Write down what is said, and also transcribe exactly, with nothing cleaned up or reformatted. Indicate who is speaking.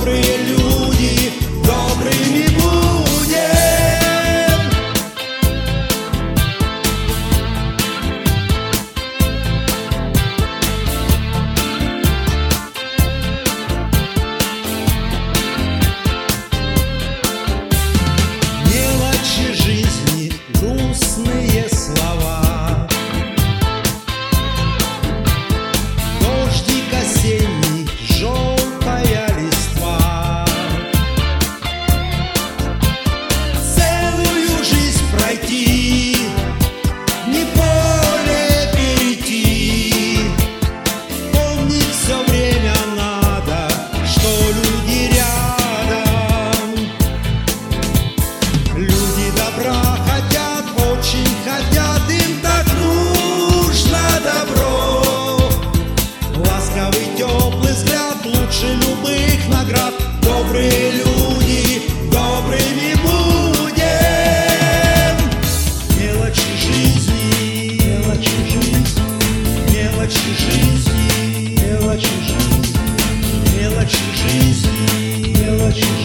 Speaker 1: добрые люди, добрыми будем. Мелочи жизни, грустные слова, дождик осенний, желтая листва. Целую жизнь пройти, не поле перейти. Помнить все время надо, что люди рядом. Люди добра хотят, очень хотят, им так нужно добро. Ласковый, теплый взгляд лучше любых наград. Добрые люди, добрыми будем. Мелочи жизни, мелочи жизни, мелочи жизни, мелочи жизни, мелочи жизни, мелочи жизни.